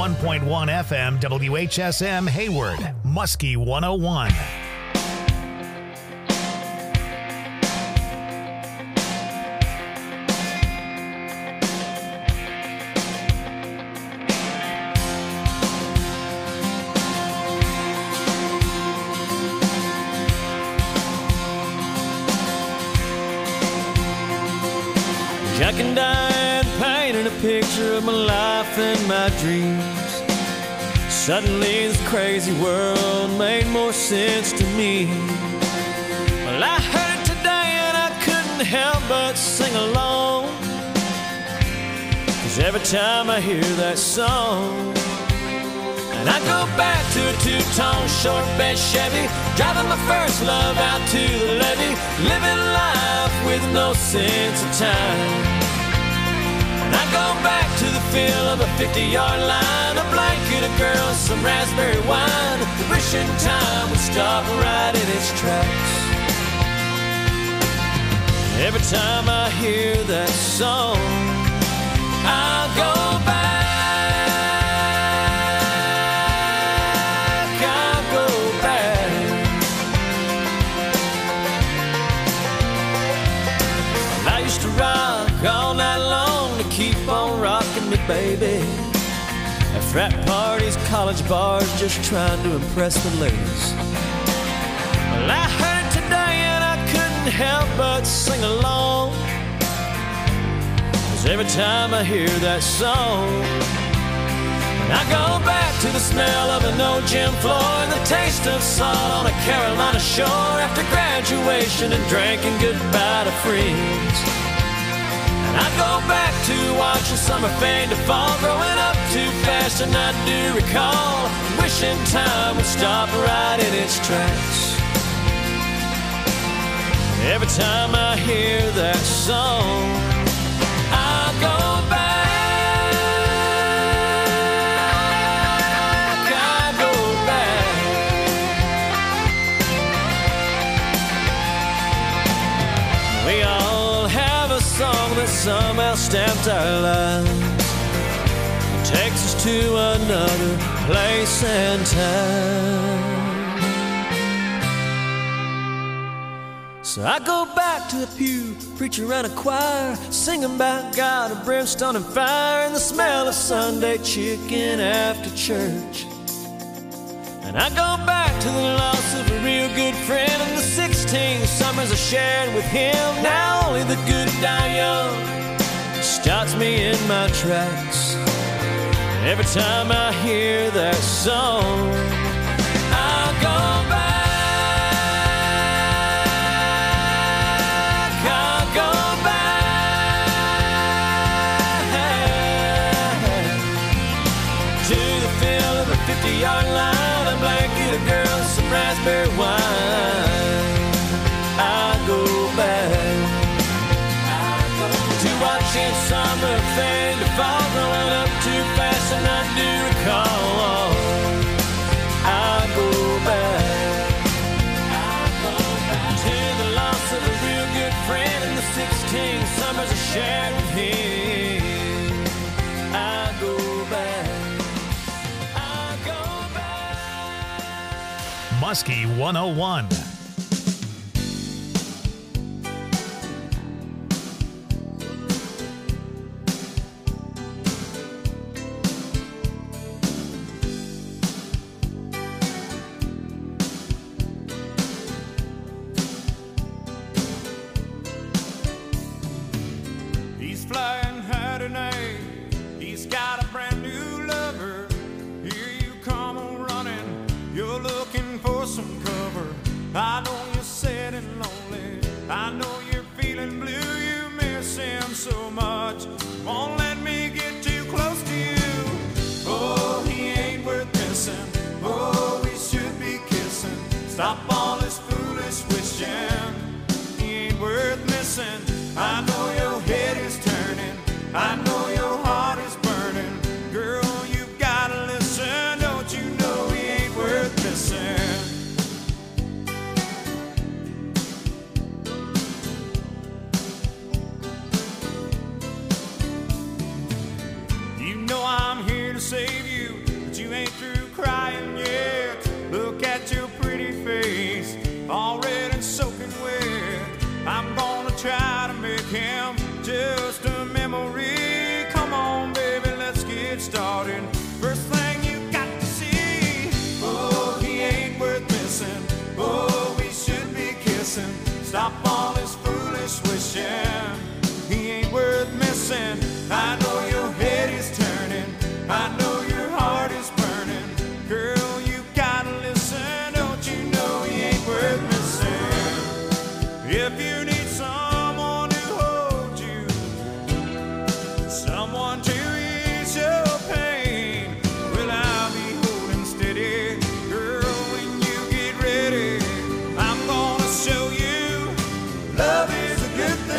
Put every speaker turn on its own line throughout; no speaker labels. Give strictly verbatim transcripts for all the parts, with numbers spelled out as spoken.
one point one F M W H S M Hayward, Muskie one oh one.
Jack and Diane painted a picture of my life and my dreams. Suddenly this crazy world made more sense to me. Well, I heard it today and I couldn't help but sing along, 'cause every time I hear that song, and I go back to a two-tone short bed Chevy, driving my first love out to the levee, living life with no sense of time. And I go back to the feel of a fifty-yard line, a blanket of girls, some raspberry wine, wishing time would stop right in its tracks. Every time I hear that song, I'll go back. All night long to keep on rocking me, baby. At frat parties, college bars, just trying to impress the ladies. Well, I heard it today and I couldn't help but sing along, 'cause every time I hear that song, and I go back to the smell of an old gym floor and the taste of salt on a Carolina shore after graduation and drinking goodbye to friends. I go back to watching summer fade to fall, growing up too fast and I do recall, wishing time would stop right in its tracks. Every time I hear that song, I'll go back, I'll go back. We all have a song that somehow stamped our lives, it takes us to another place and time. So I go back to the pew, preacher and a choir, singing about God and brimstone and fire, and the smell of Sunday chicken after church. And I go back to the loss of a real good friend and the sixteen summers I shared with him. Now only the good die young stops me in my tracks. Every time I hear that song, I'll go back, I'll go back to the feel of a fifty-yard line, a blanket of girls, some raspberry wine. I'll go back to watching summer fade to fall, growing up too fast and I do recall. I'll go back, I'll go back to the loss of a real good friend and the sixteen summers I shared with him. I'll go back, I'll go back.
Muskie one oh one.
I but you ain't through crying yet. Look at your pretty face, all red and soaking wet. I'm gonna try to make him just a memory. Come on, baby, let's get started. First thing you got to see, oh, he ain't worth missing. Oh, we should be kissing. Stop all this foolish wishing. He ain't worth missing. I know your head is turning. I know your heart is burning. Girl, you gotta listen. Don't you know he ain't worth missing? If you need someone to hold you, someone to ease your pain, well, I'll be holding steady. Girl, when you get ready, I'm gonna show you love is a good thing.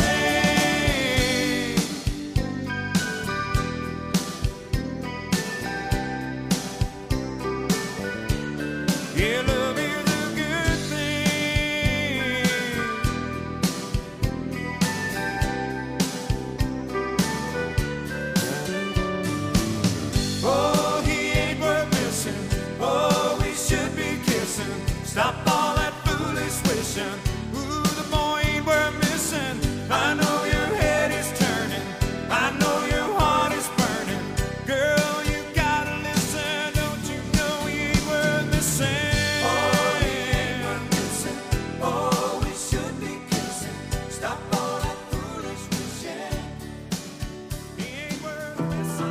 Yeah, love is a good thing. Oh, he ain't worth missing. Oh, we should be kissing. Stop all that foolish wishing. Ooh, the boy ain't worth missing. I know your head is turning. I know your heart is burning. Girl, you gotta listen. Don't you know he ain't worth missing? Oh, he ain't worth missing. Oh, we should be kissing. Stop all that foolish wishing. He ain't worth missing.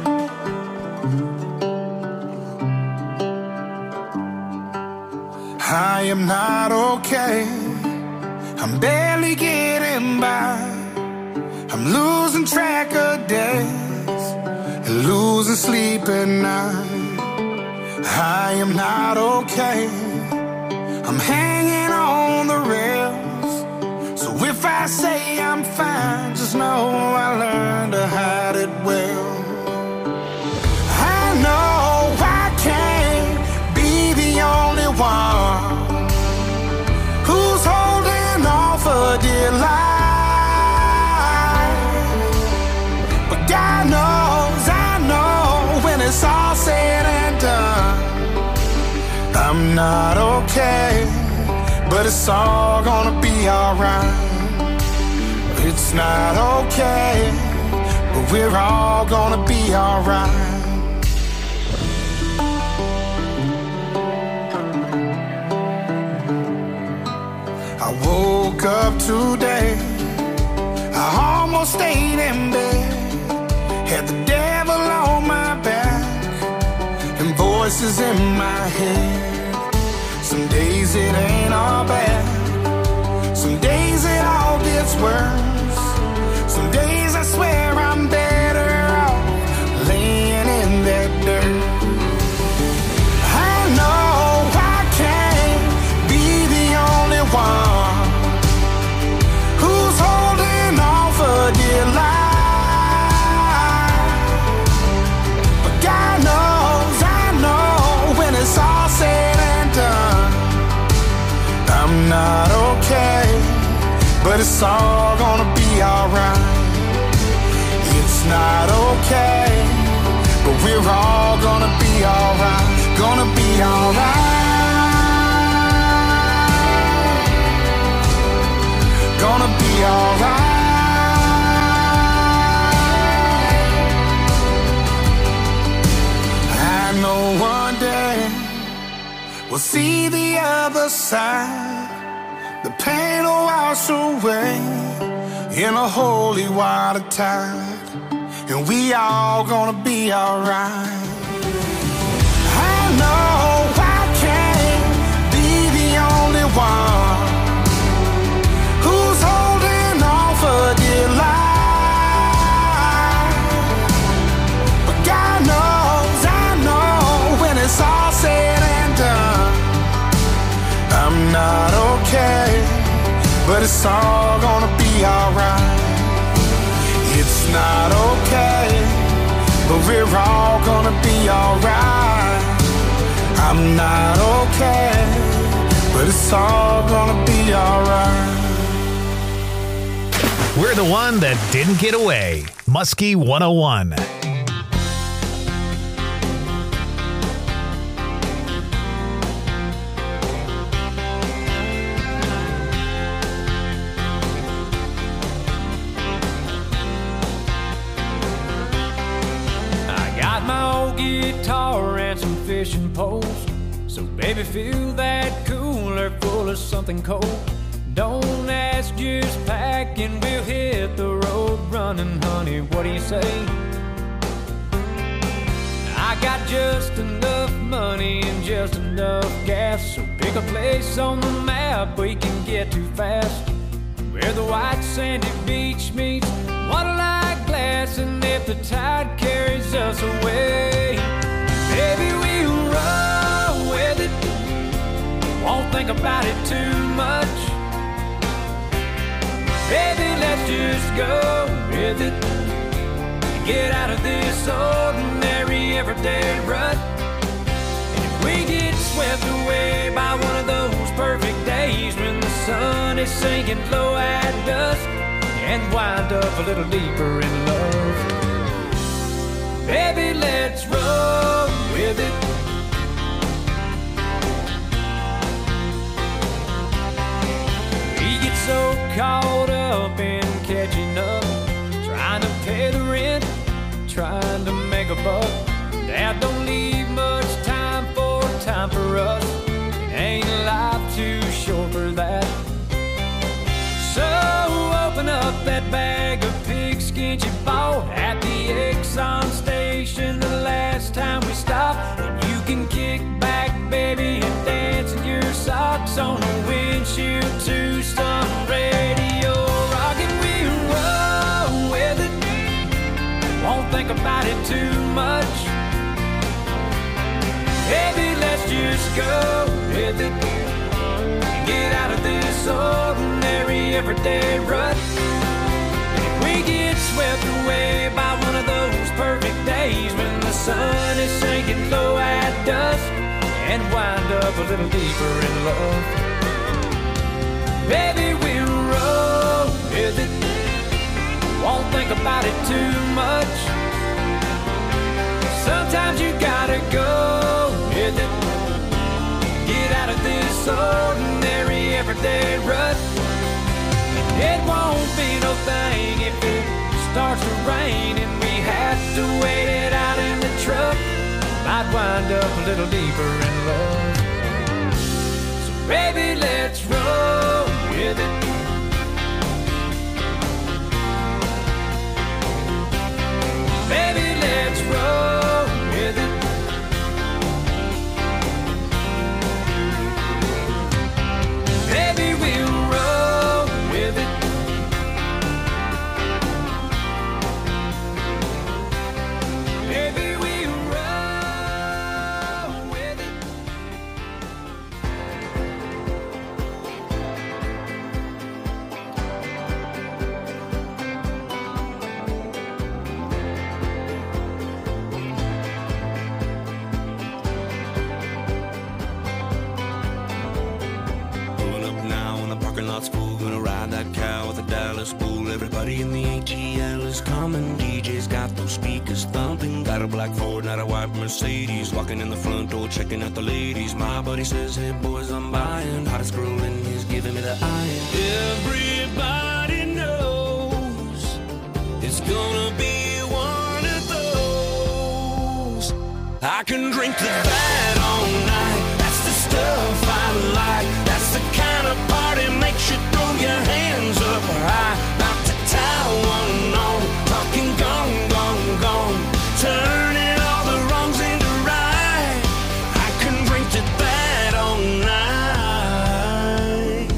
I am not okay. I'm barely getting by. I'm losing track of days and losing sleep at night. I am not okay. I'm hanging on the rails. So if I say I'm fine, just know I learned to hide it well. I know I can't be the only one who's holding on for dear life. But God knows, I know, when it's all said and done, I'm not okay, but it's all gonna be alright. It's not okay, but we're all gonna be alright. I woke up today, I almost stayed in bed, had the devil on my back and voices in my head. Some days it ain't all bad, some days it all gets worse. Some days I swear I'm better off laying in that dirt. I know I can't be the only one who's holding on for dear life. But God knows, I know, when it's all said and done, I'm not okay, but it's all gonna be alright. It's not okay, but we're all gonna be alright. Gonna be alright. Gonna be alright. I know one day we'll see the other side. The pain will wash away in a holy water tide, and we all gonna be alright. I know I can't be the only one who's holding on for dear life. But God knows, I know, when it's all said and done, I'm not okay, but it's all gonna be alright. It's not okay, but we're all gonna be alright. I'm not okay, but it's all gonna be alright.
We're the one that didn't get away. Muskie one oh one.
fishing poles. So baby, fill that cooler full of something cold. Don't ask, just pack and we'll hit the road running, honey. What do you say? I got just enough money and just enough gas, so pick a place on the map we can get to fast, where the white sandy beach meets water like glass. And if the tide carries us away, baby, we'll roll with it. Won't think about it too much. Baby, let's just go with it. Get out of this ordinary everyday rut. And if we get swept away by one of those perfect days when the sun is sinking low at dusk, and wind up a little deeper in love, baby, let's roll with it. We get so caught up in catching up, trying to pay the rent, trying to make a buck, that don't leave much time for time for us. It ain't life too short for that. So open up that bag of pigskin you bought at the Exxon station the last time we stopped, and you can kick back, baby, and dance in your socks on the windshield to some radio rock, and we'll roll with it. Won't think about it too much. Baby, let's just go with it. Get out of this ordinary everyday rut. And if we get swept away by one of those perfect days when the sun is sinking low at dusk, and wind up a little deeper in love, baby, we'll roll with it. Won't think about it too much. Sometimes you gotta go with it. Get out of this ordinary everyday rut. It won't be no thing if it starts to rain and we have to wait it out in the truck. Might wind up a little deeper in love. So baby, let's roll with it. Baby, let's roll with it. Baby, we'll roll with it. Baby, we'll roll with it.
Full, gonna ride that cow with a Dallas bull. Everybody in the A T L is coming. D J's got those speakers thumping. Got a black Ford, not a white Mercedes. Walking in the front door, checking out the ladies. My buddy says, hey boys, I'm buying. Hottest girl in he's giving me the iron. Everybody knows it's gonna be one of those. I can drink to that all night. That's the stuff I like. That's the kind of party makes you throw your hands up high. About to tie one on, talking gone, gone, gone, turning all the wrongs into right. I can drink to that all night.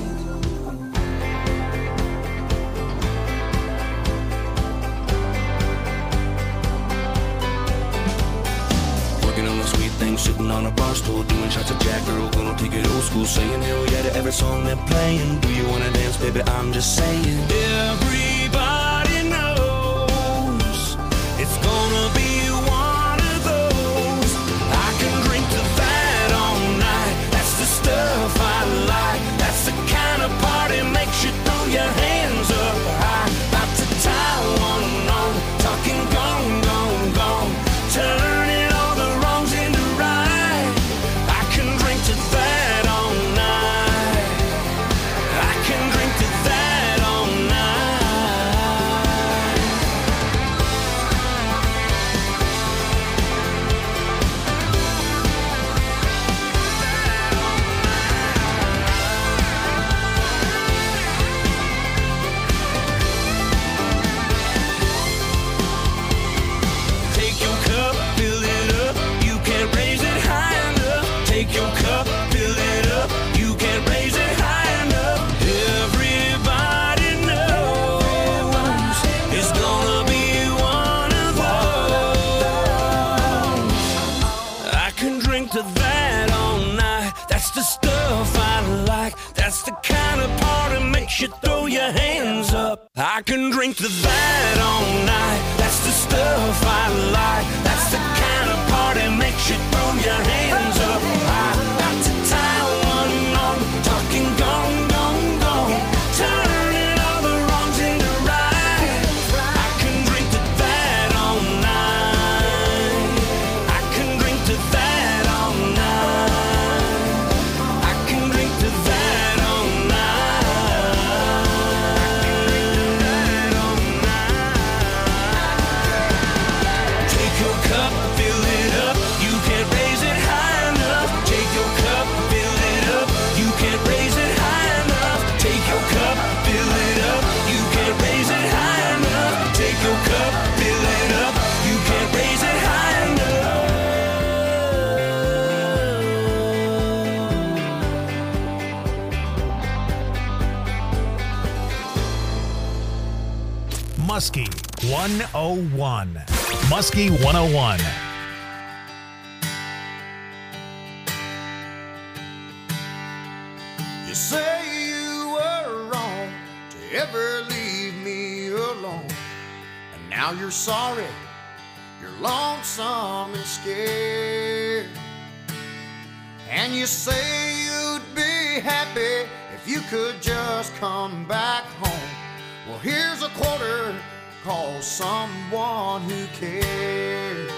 Working on a sweet thing, sitting on a bar stool, doing shots of Jack, girl, gonna take it old school, saying hell yeah to every song they're playing. Do you wanna dance, baby? I'm just saying. Everybody knows it's gonna be one of those. I can drink to that all night. That's the stuff I like. That's the kind of party makes you throw your hands up high. About to tie one on, talking gone, gone, gone, turning all the wrongs into right. I can drink to that all night. I can drink to that all night. drink to that all night. That's the stuff I like. That's the kind of party makes you throw your hands up. I can drink to that all night. That's the stuff I like. That's the kind of party makes you throw your hands up. I got to tie one on, talking gone, gone, gone, turning all the wrongs into right. I can drink to that all night. I can drink to that all night. I can drink to that all night. I can drink to that all night. Take your cup, fill it up. You can't raise it high enough. Take your cup, fill it up. You can't raise it high enough. Take your cup, fill it up. You can't raise it high enough. Take your cup, fill it up. You can't raise it high
enough. Muskie one oh one. Muskie one oh one.
You say you were wrong to ever leave me alone, and now you're sorry, you're lonesome and scared. And you say you'd be happy if you could just come back home. Well, here's a quarter, call someone who cares.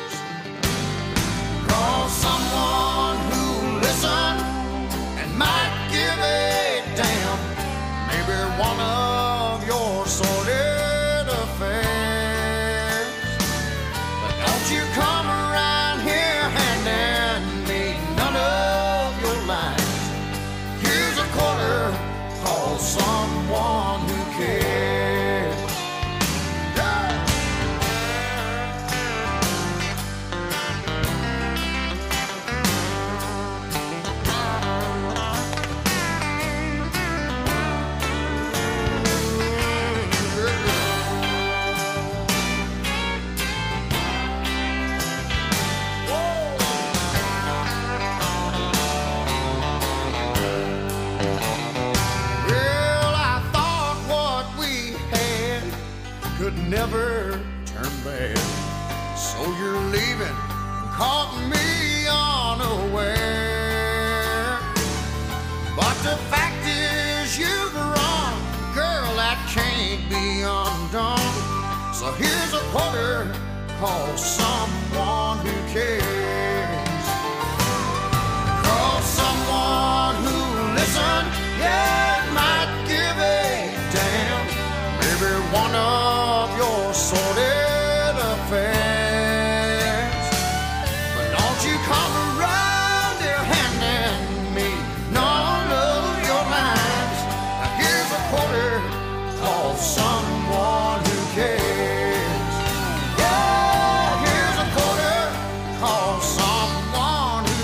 Call someone who listens and might give a damn. Maybe one of your sordid affairs. But don't you come around here handing me none of your lines. Here's a quarter, call someone who cares. Yeah. Well, I thought what we had could never turn bad. So you're leaving, caught me unaware. But the fact is you've wrong, girl, that can't be undone. So here's a quarter, call someone who cares. Call someone who listen, yeah, might give a damn. Maybe one of your sordid affairs. But don't you come around here handing me none of your lines. Now here's a quarter, call someone who cares. Yeah, here's a quarter, call someone who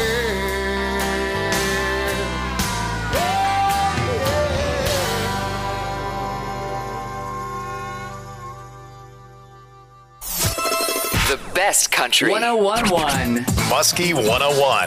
cares. Yeah, yeah.
The best country.
one oh one point one.
Muskie one oh one.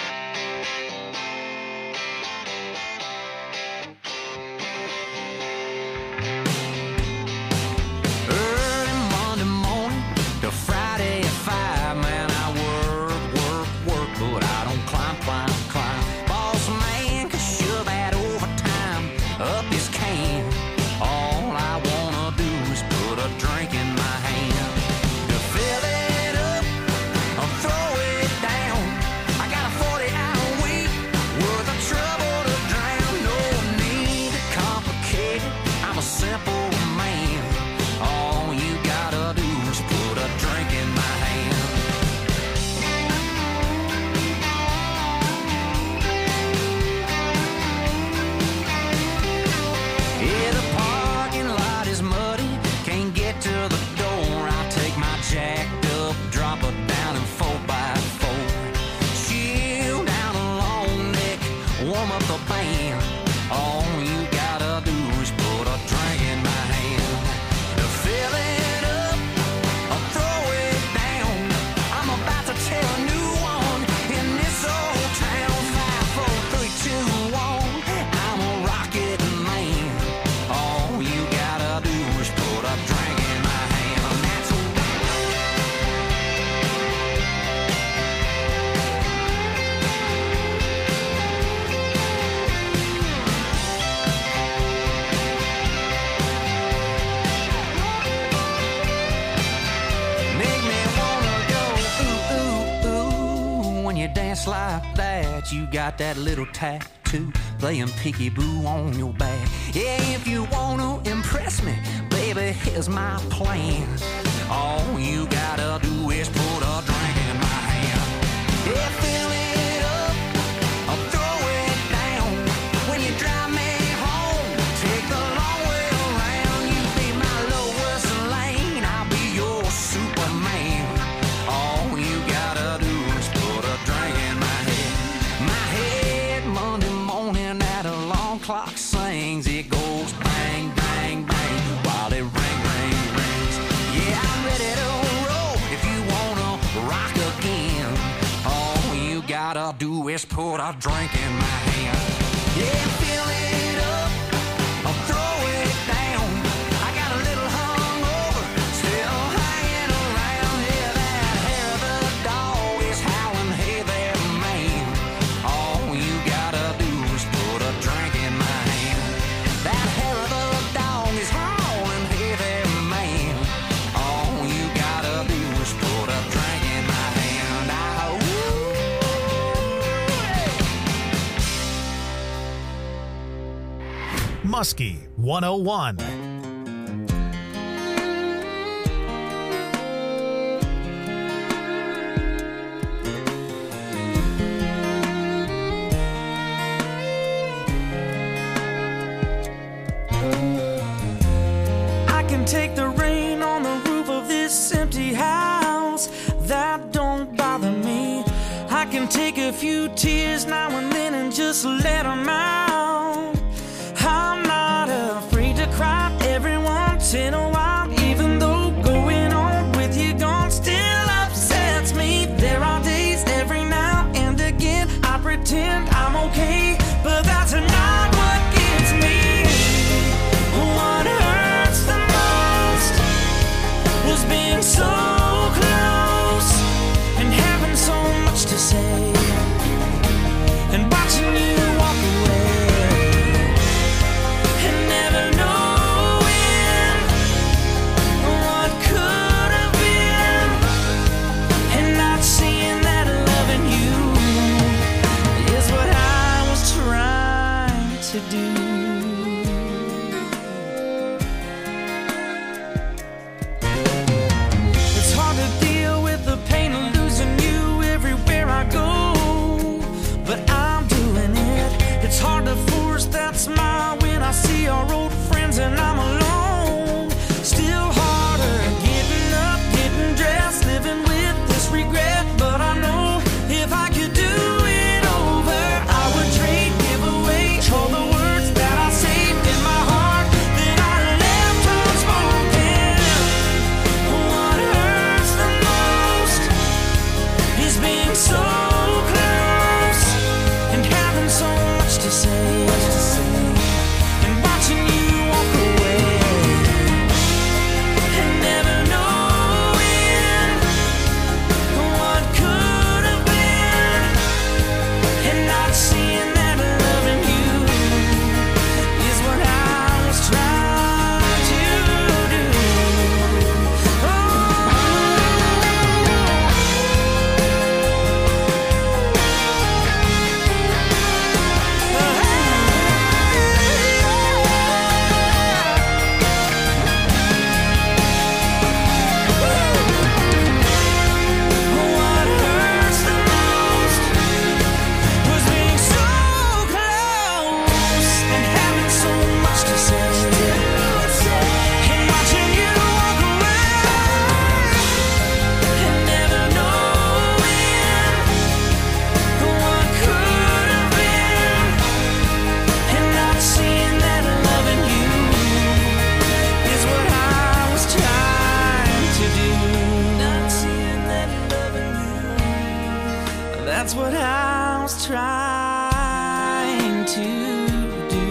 Early Monday morning to Friday at five, man, I work, work, work, but I don't climb, climb, climb. Boss man can shove that overtime up his can. All I wanna do is put a drink in my hand. To fill it up or throw it down. I got a forty hour week worth of trouble to drown. No need to complicate it, I'm a simple man. All you gotta do is put a drink in my hand. Yeah, the parking lot is muddy, can't get to the door. I take my jacked up, drop her down in four by four. Chill down a long neck, warm up the band. All you gotta do is put a drink in my hand. To fill it up or throw it down, I'm about to tell a new one, and
like that. You got that little tattoo playing peekaboo on your back. Yeah, if you wanna impress me, baby, here's my plan. All you gotta do is put a drink in my hand. Yeah, fill it up, I'll throw it down. When you drive me home, take the long way around. You be my lowest lane, I'll be your Superman. All you gotta do is put a drink in my head. My head Monday morning at a long clock sings. It goes bang, bang, bang while it ring, ring, rings. Yeah, I'm ready to roll if you wanna rock again. All you gotta do is put a drink in my hand. Yeah, fill it up, I'll throw it down. I got a little hungover, still hanging around. Yeah, that hair of the dog is howling, hey there, man. All you gotta do is put a drink in my hand. That hair of the dog is howling, hey there, man. All you gotta do is put a drink in my hand. Ah, ooh,
Muskie one oh one.
I can take the rain on the roof of this empty house. That don't bother me. I can take a few tears now and then and just let them out. I'm not afraid to cry every once in a while, even though going on with you gone still upsets me. There are days every now and again I pretend I'm okay, but that's not what gets me. What hurts the most was being so close and having so much to say and watching you walk away and never knowing what could have been and not seeing that loving you is what I was trying to do. It's hard to deal with the pain of losing you everywhere I go, but I'm doing it. It's hard to force that smile when I see our old friends and I'm alone. Still harder getting up, getting dressed, living with this regret. But I know if I could do it over, I would trade, give away all the words that I saved in my heart that I left unspoken. What hurts the most is being so close and having so much to say and watching you walk away and never knowing what could have been and not seeing that loving you is what I was trying to do. Oh, what hurts the most was being so close and having so much to say and watching you walk away and never knowing what could have been and not seeing that loving you is what I was trying to do. Not seeing that loving you, that's what I was trying to do.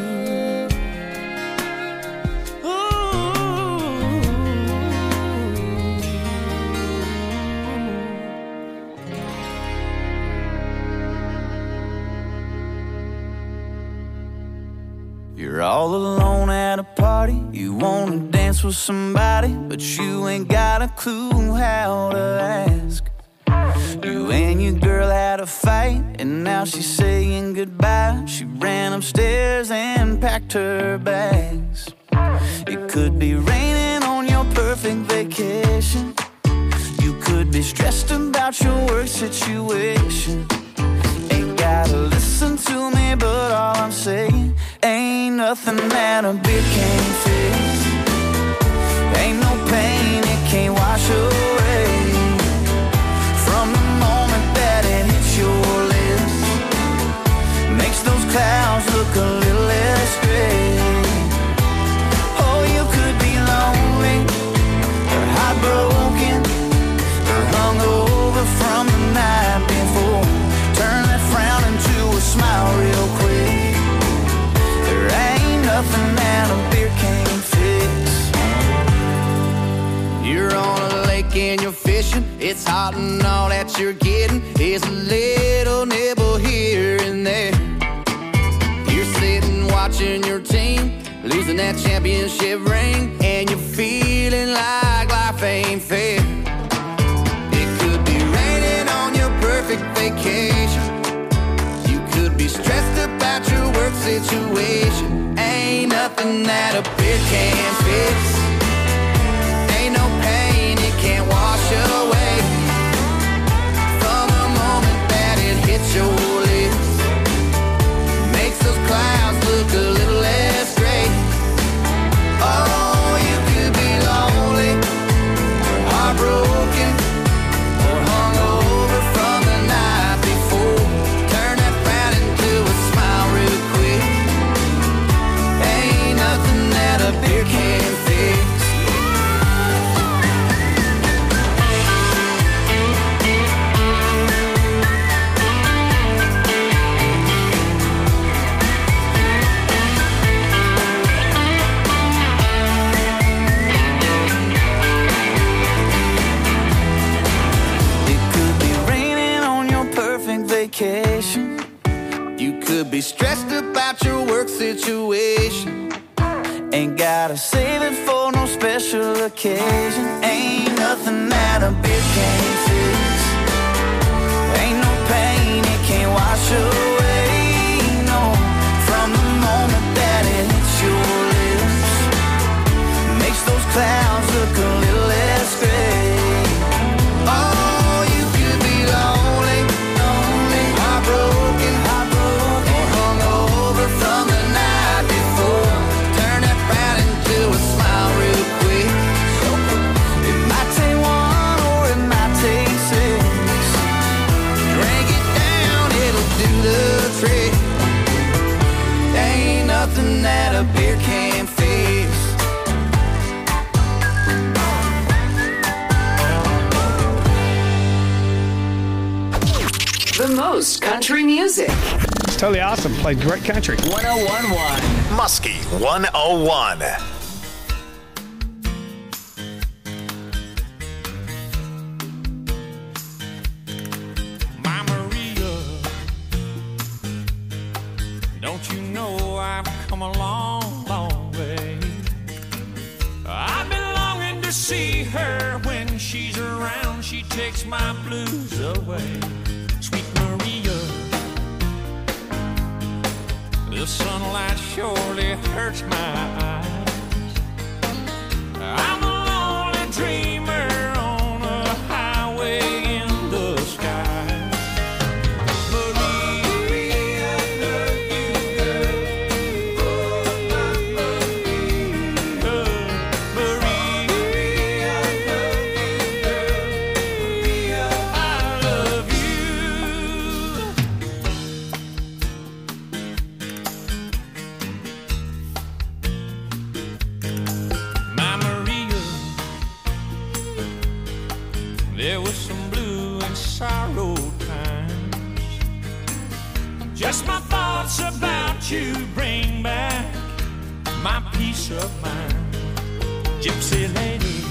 You're all alone at a party. You wanna dance with somebody, but you ain't got a clue how to ask. You and your girl had a fight, and now she's saying goodbye. She ran upstairs and packed her bags. It could be raining on your perfect vacation. You could be stressed about your work situation. Ain't gotta listen to me, but all I'm saying, ain't nothing that a beer can't fix. Ain't no pain it can't wash away. From the moment that it hits your lips, makes those clouds look a little less gray. Oh, you could be lonely, or heartbroken, or hungover from the night before. Turn that frown into a smile real quick. There ain't nothing that a beer can't fix. You're on a lake and you're fishing. It's hot and all that you're getting is a little nibble here and there. You're sitting watching your team losing that championship ring, and you're feeling like life ain't fair. It could be raining on your perfect vacation. You could be stressed about your work situation. Ain't nothing that a beer can't fix. Ain't no pain it can't wash away. From the moment that it hits your lips, makes those clouds look a little less gray. Oh, you could be lonely, or heartbroken, or hungover from the night before. Turn that frown into a smile real quick. Ain't nothing that a beer can't fix. Vacation. You could be stressed about your work situation. Ain't gotta save it for no special occasion. Ain't nothing that a beer can't fix. Ain't no pain it can't wash away. No, from the moment that it hits your lips, makes those clouds look a little less gray. Oh, you could be lonely, heartbroken, heartbroken, or hungover from the night before. Turn that frown into a smile real quick. It might take one or it might take six. Drink it down, it'll do the trick. Ain't nothing that a beer can't fix.
The most country music.
It's totally awesome. Played great country.
one oh one point one.
Muskie one oh one.
My Maria, don't you know I've come a long, long way. I've been longing to see her. When she's around, she takes my blues away. Sweet Maria, the sunlight surely hurts my eyes. I'm a lonely dreamer on a highway in the sky. Maria, I love you, girl. Oh, my Maria. Maria, I love you, girl. Maria, I love My Maria, there was some blue and sorrow times. Just my thoughts about you bring back my peace of mind. Gypsy lady,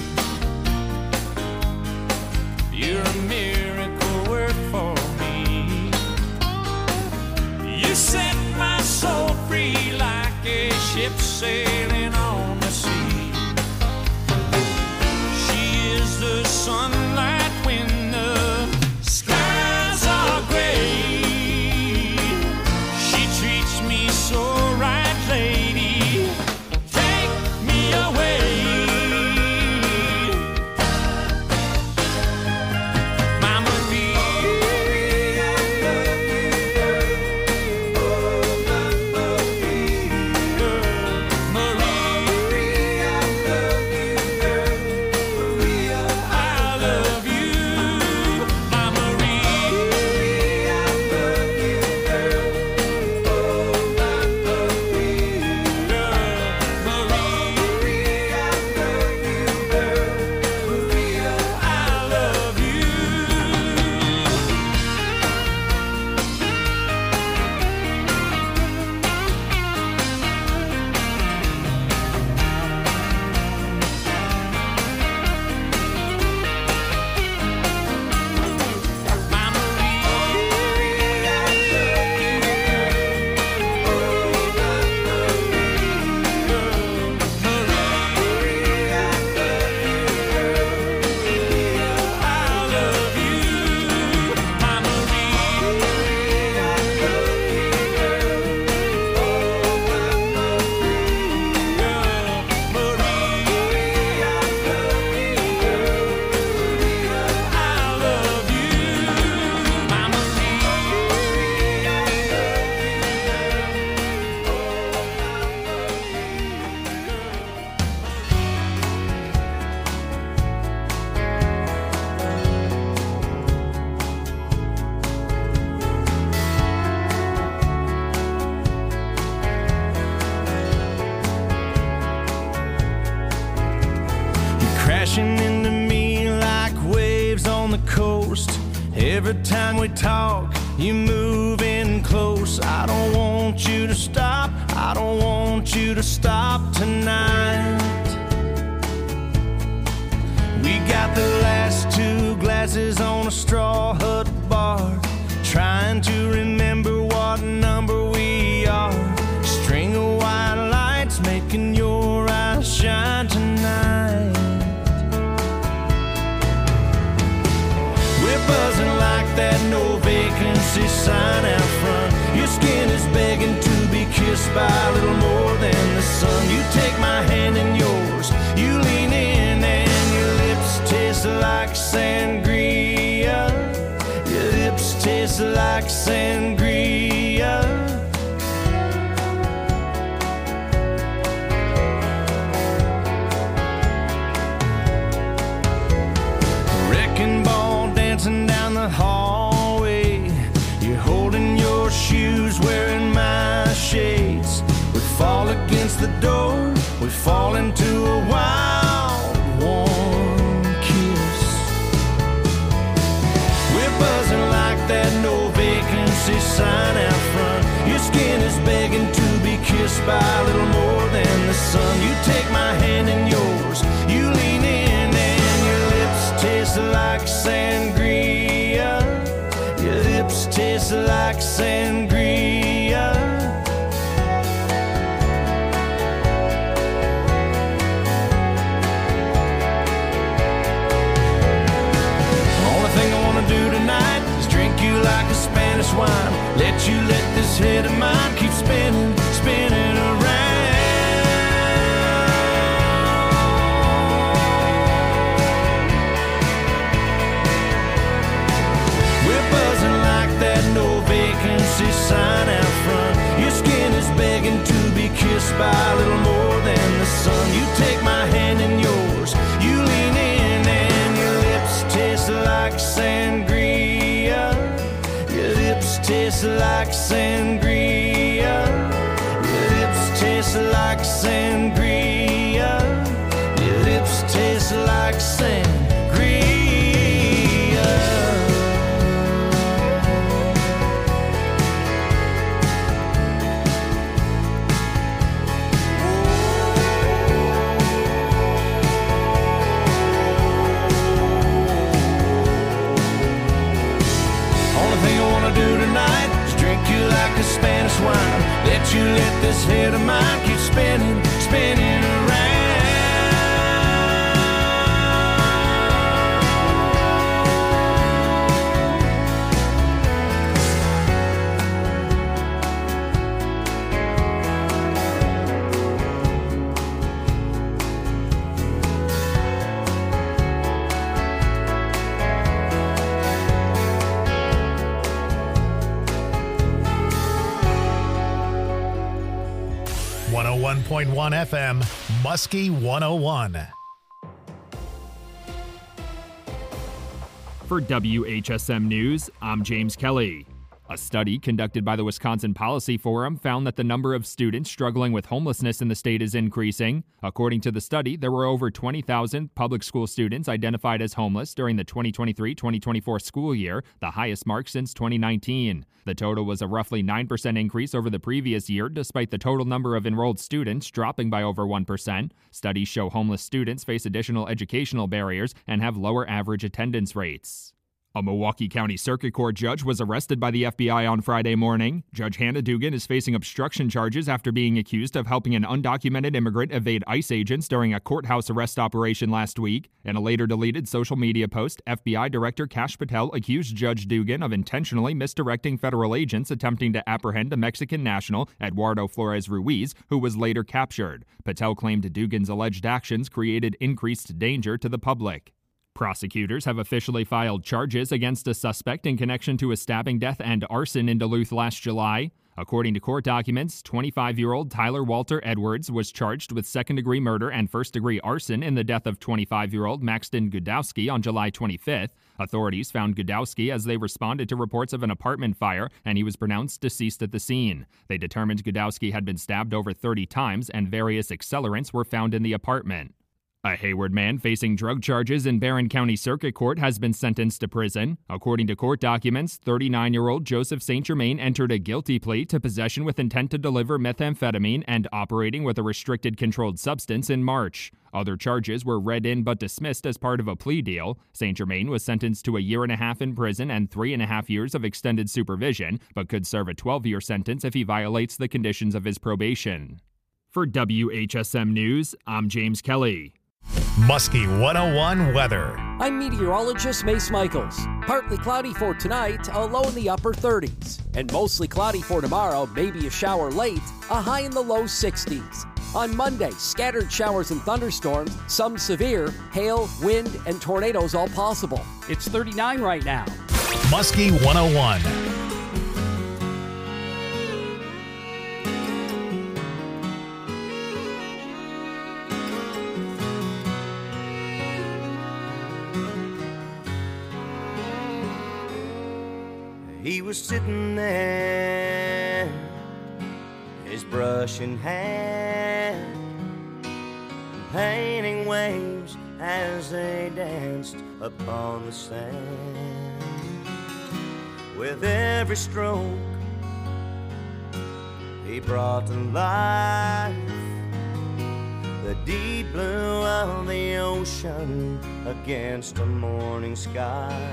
you're a miracle work for me. You set my soul free like a ship sailing on the sea. She is the sunlight when the sky
Every time we talk, you move in close. I don't want you to stop, I don't want you to stop tonight. We got the last two glasses on a straw hut bar, trying to remember what number we are. String of white lights making your eyes shine tonight. We're buzzing like that no vacancy sign out front. Your skin is begging to be kissed by a little more than the sun. You take my hand in yours, you lean in and your lips taste like sangria. Your lips taste like sangria. Wrecking ball dancing down the hallway. You're holding your shoes, wearing my shades. We fall against the door, we fall into a wild, warm kiss. We're buzzing like that no vacancy sign out front. Your skin is begging to be kissed by a little more than the sun. You take my hand in yours, you lean in and your lips taste like sangria. Your lips taste like sangria. Only thing I wanna do tonight is drink you like a Spanish wine. Let you let this head of mine keep spinning, spinning around. We're buzzing like that no vacancy sign out front. Your skin is begging to be kissed by a little more than the sun. You take my hand in yours, you lean in and your lips taste like sangria. Your lips taste like sangria. Your lips taste like sangria. Your lips taste like sangria. Do tonight is drink you like a Spanish wine. Let you let this head of mine keep spinning, spinning around.
one oh one point one F M, Muskie one oh one.
For W H S M News, I'm James Kelly. A study conducted by the Wisconsin Policy Forum found that the number of students struggling with homelessness in the state is increasing. According to the study, there were over twenty thousand public school students identified as homeless during the twenty twenty-three twenty twenty-four school year, the highest mark since twenty nineteen. The total was a roughly nine percent increase over the previous year, despite the total number of enrolled students dropping by over one percent. Studies show homeless students face additional educational barriers and have lower average attendance rates. A Milwaukee County Circuit Court judge was arrested by the F B I on Friday morning. Judge Hannah Dugan is facing obstruction charges after being accused of helping an undocumented immigrant evade ICE agents during a courthouse arrest operation last week. In a later deleted social media post, F B I Director Kash Patel accused Judge Dugan of intentionally misdirecting federal agents attempting to apprehend a Mexican national, Eduardo Flores Ruiz, who was later captured. Patel claimed Dugan's alleged actions created increased danger to the public. Prosecutors have officially filed charges against a suspect in connection to a stabbing death and arson in Duluth last July. According to court documents, twenty-five-year-old Tyler Walter Edwards was charged with second-degree murder and first-degree arson in the death of twenty-five-year-old Maxton Gudowski on July twenty-fifth. Authorities found Gudowski as they responded to reports of an apartment fire, and he was pronounced deceased at the scene. They determined Gudowski had been stabbed over thirty times, and various accelerants were found in the apartment. A Hayward man facing drug charges in Barron County Circuit Court has been sentenced to prison. According to court documents, thirty-nine-year-old Joseph Saint Germain entered a guilty plea to possession with intent to deliver methamphetamine and operating with a restricted controlled substance in March. Other charges were read in but dismissed as part of a plea deal. Saint Germain was sentenced to a year and a half in prison and three and a half years of extended supervision, but could serve a twelve-year sentence if he violates the conditions of his probation. For W H S M News, I'm James Kelly.
Muskie one oh one weather.
I'm meteorologist Mace Michaels. Partly cloudy for tonight, a low in the upper thirties. And mostly cloudy for tomorrow, maybe a shower late, a high in the low sixties. On Monday, scattered showers and thunderstorms, some severe, hail, wind, and tornadoes all possible.
It's thirty-nine right now.
Muskie one oh one.
He was sitting there, his brush in hand, painting waves as they danced upon the sand. With every stroke, he brought to life the deep blue of the ocean against a morning sky.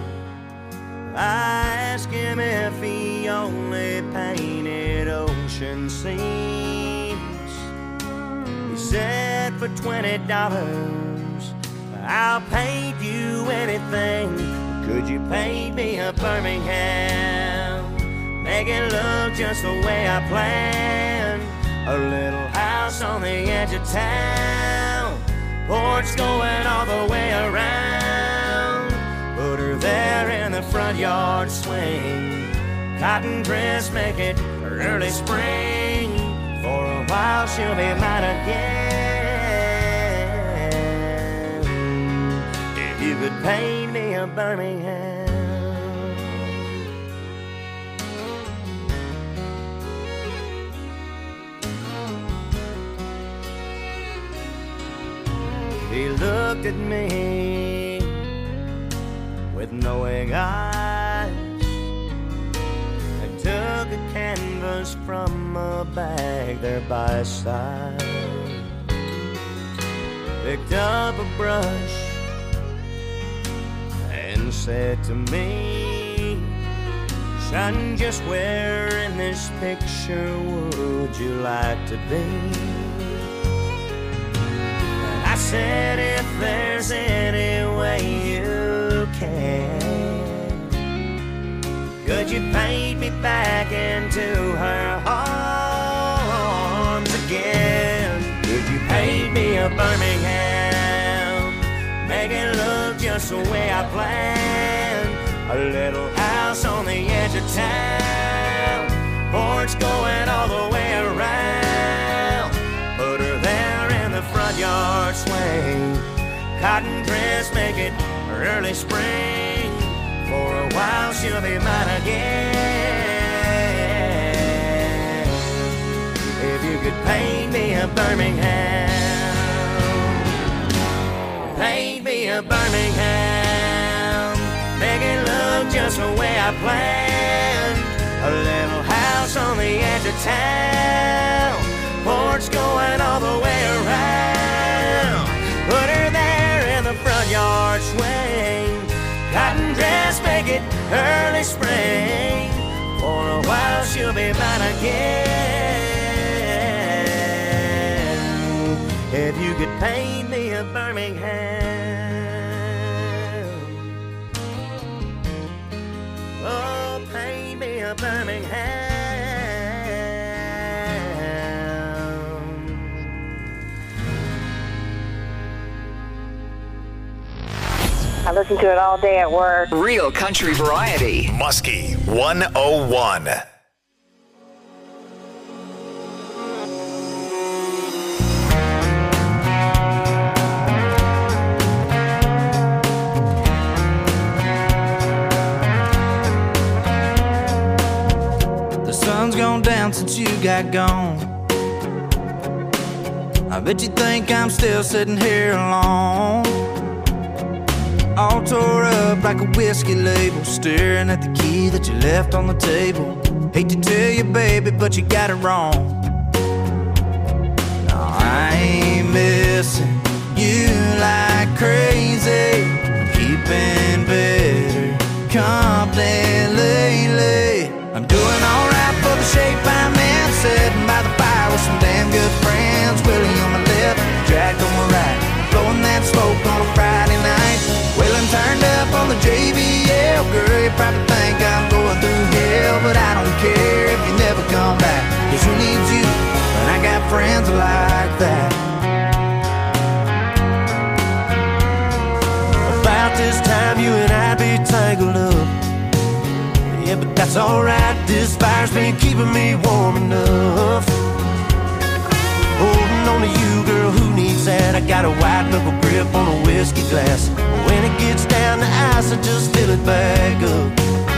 I asked him if he only painted ocean scenes. He said, for twenty dollars, I'll paint you anything. Could you paint me a Birmingham? Make it look just the way I planned. A little house on the edge of town, porch going all the way around. Put her there in the front yard swing. Cotton dress, make it early spring. For a while she'll be mine again. If you could paint me a Birmingham. He looked at me with knowing eyes, and took a canvas from a bag there by his side. Picked up a brush and said to me, son, just where in this picture would you like to be? And I said, if there's any way you can, could you paint me back into her arms again? Could you paint me a Birmingham? Make it look just the way I planned. A little house on the edge of town, porch going all the way around. Put her there in the front yard swing. Cotton dress, make it early spring. For a while she'll be mine again. If you could paint me a Birmingham, paint me a Birmingham. Make it look just the way I planned. A little house on the edge of town, porch going all the way around. Put her there in the front yard swing. Cotton dress, make it early spring. For a while she'll be mine again. If you could paint me a Birmingham, oh, paint me a Birmingham.
I listen to it all day at work.
Real country variety.
Muskie one oh one.
The sun's gone down since you got gone.
I bet you think I'm still sitting here alone, all tore up like a whiskey label, staring at the key that you left on the table. Hate to tell you, baby, but you got it wrong. No, I ain't missing you like crazy, keeping better company lately. I'm doing alright for the shape I'm in, sitting by the fire with some damn good friends. Willie on my left, Jack on my right, blowing that smoke on a Friday night. Waylon turned up on the J B L. Girl, you probably think I'm going through hell, but I don't care if you never come back, 'cause who needs you when I got friends like that?
About this time you and I'd be tangled up. Yeah, but that's alright, this fire's been keeping me warm enough. Holding on to you, girl, who needs that? I got a white knuckle grip on a whiskey glass. When it gets down to ice, I just fill it back up.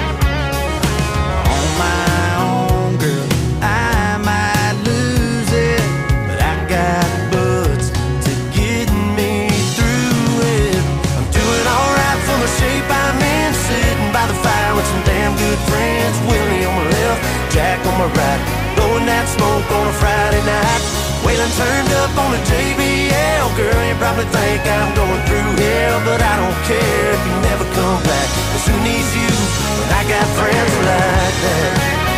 On my own, girl, I might lose it, but I got buds to get me through it.
I'm doing alright for the shape I'm in, sitting by the fire with some damn good friends. Willie on my left, Jack on my right, blowing that smoke on a Friday night. Waylon turned up on the J B L. Girl, you probably think I'm going through hell, but I don't care if you never come back, 'cause who needs you when I got friends like that?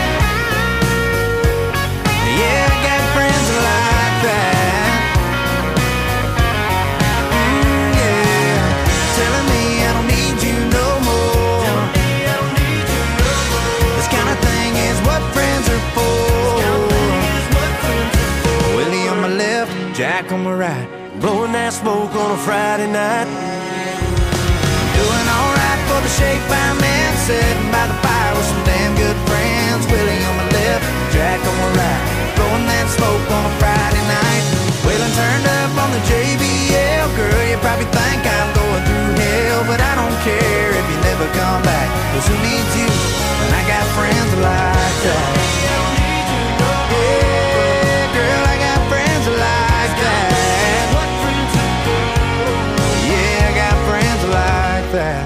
Yeah, I got friends like that. Mm, yeah, telling me I don't need you no more. This kind of thing is what friends are for. Willie on my left, Jack on my right,
blowing that smoke on a Friday night.
Doing alright for the shape I'm in, sitting by the fire with some damn good friends. Willie on my left, Jack on my right, blowing that smoke on a Friday night. Waylon turned up on the J B L. Girl, you probably think I'm going through hell, but I don't care if you never come back, 'cause who needs you when I got friends like that? Yeah, girl, I got friends like that. Yeah, I got friends like that.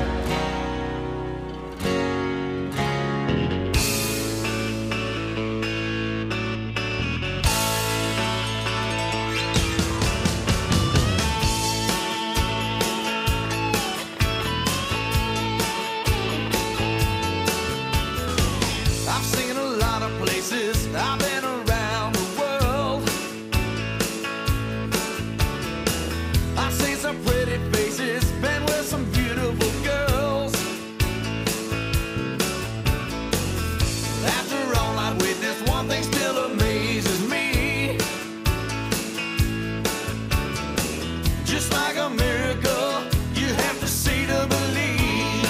I've seen a lot of places, I've been around the world. I've seen some pretty faces, been with some beautiful girls. After all I've witnessed, one thing still amazes me. Just like a miracle, you have to see to believe.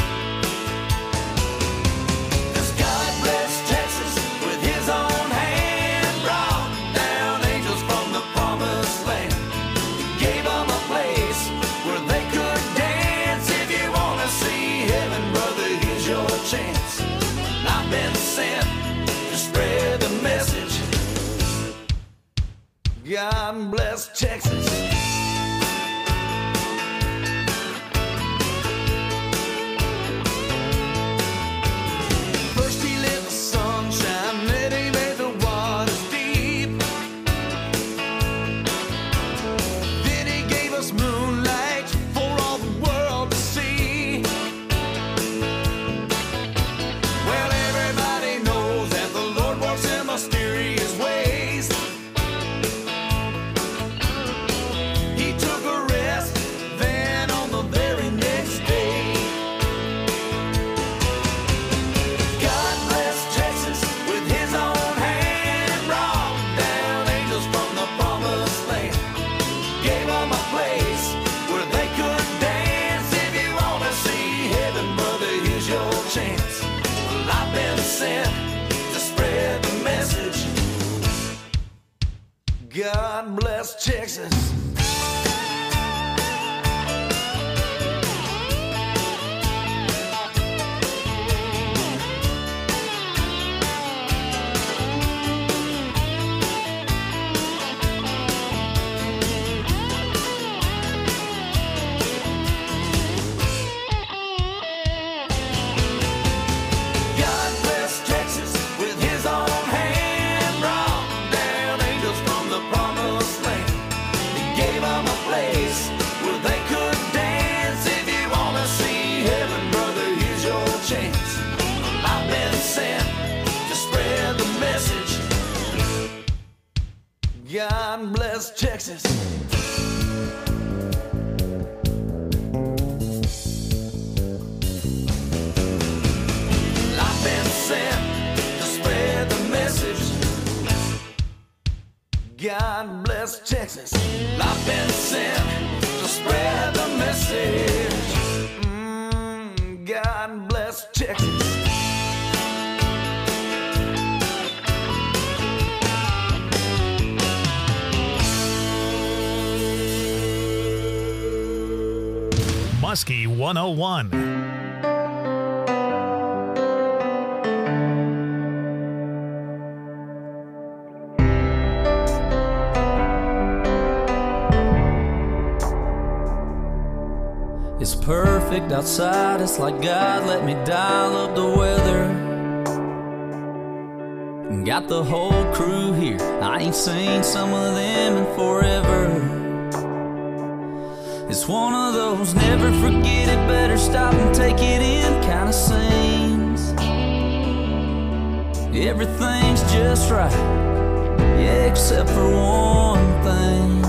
'Cause God bless Texas with his own hand, brought down angels from the promised land. He gave them a place where they could dance. If you wanna see heaven, brother, here's your chance. I've been sent to spread the message. God bless Texas. First he lit the sunshine, then he made the waters deep. Then he gave us moonlight for all the world to see. Well, everybody knows that the Lord works in mysterious ways. He took a rest, then on the very next day. God bless Texas with his own hand, brought down angels from the promised land. Gave them a place where they could dance. If you wanna see heaven, brother, here's your chance. Well, I've been sent to spread the message. God bless Texas.
God bless Texas. I've been sent to spread the message. God bless Texas. I've been sent to spread the message. Mm, God bless Texas.
Muskie one oh one.
It's perfect outside, it's like God let me dial up the weather. Got the whole crew here, I ain't seen some of them in forever. It's one of those never forget it, better stop and take it in kind of scenes. Everything's just right, yeah, except for one thing.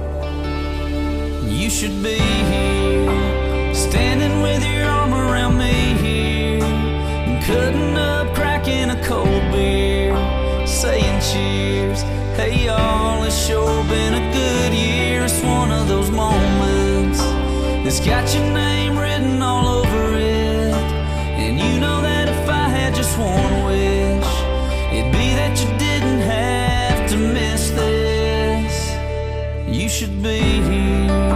You should be here, standing with your arm around me here, cutting up, cracking a cold beer, saying cheers. Hey y'all, it's sure been a good year. It's one of those moments that's got your name written all over it. And you know that if I had just one wish, it'd be that you didn't have to miss this. You should be here.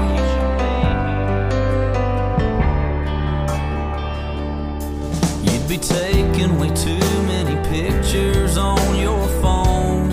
You'd be taking way too many pictures on your phone,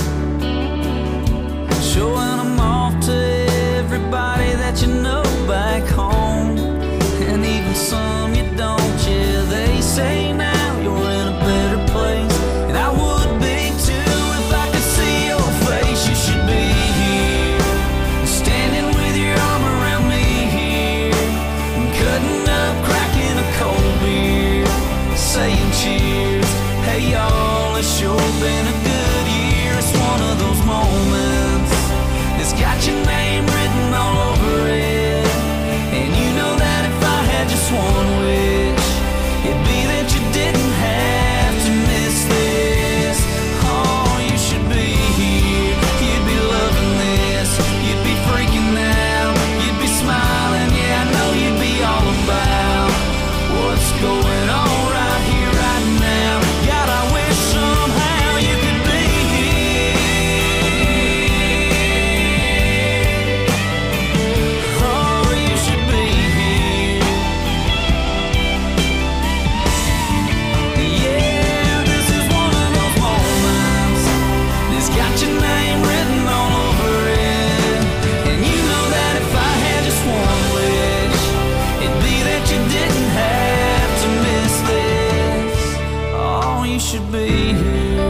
showing them off to everybody that you know back home, and even some you don't. Yeah, they say now you're in a better place, and I would be too if I could see your face. You should be here, standing with your arm around me here, cutting up, cracking a cold beer, saying cheers. Hey y'all, it's sure been a good year. It's one of those moments, it's got your name written all over it. And you know that if I had just one wish, it'd be that you didn't have to miss this. Oh, you should be here, you'd be loving this, you'd be freaking out, you'd be smiling. Yeah, I know you'd be all about what's going on right here, right now. God, I wish somehow you could be here. Oh, you should be here. Yeah, this is one of those moments that's got your name written all over it. And you know that if I had just one wish, it'd be that you didn't have to miss this. Oh, you should be here.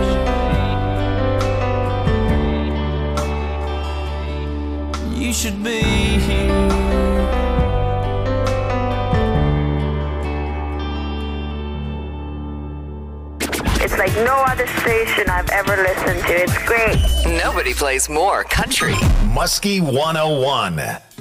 You should be here.
It's like no other station I've ever listened to. It's great.
Nobody plays more country.
Muskie one oh one.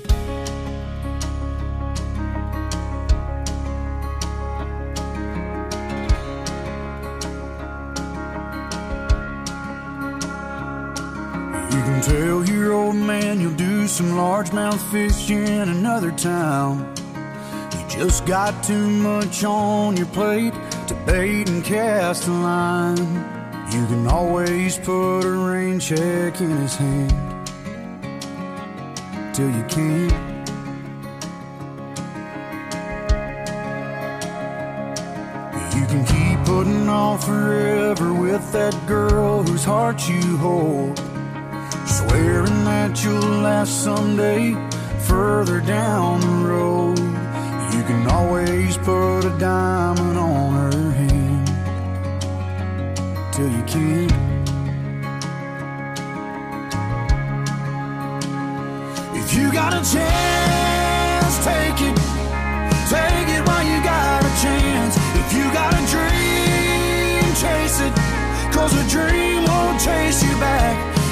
You can tell your old man you'll do some largemouth fishing in another town. You just got too much on your plate to bait and cast a line. You can always put a rain check in his hand till you can't. You can keep putting off forever with that girl whose heart you hold, swearing that you'll last someday further down the road. You can always put a diamond on her hand till you can't. If you got a chance, take it. Take it while you got a chance. If you got a dream, chase it, 'cause a dream won't chase you back.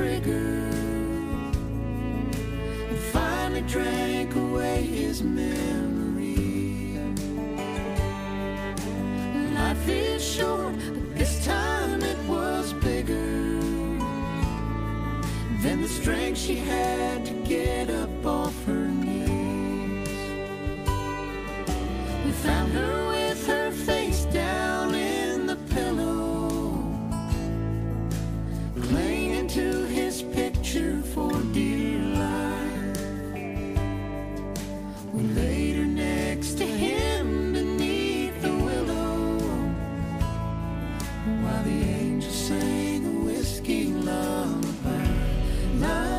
trigger and finally drank away his memory. Life is short, but this time it was bigger than the strength she had to get up off her knees. We found her with her face down in the pillow, clinging to his picture for dear life. We laid her next to him beneath the willow, while the angels sang a whiskey lullaby. Lullaby.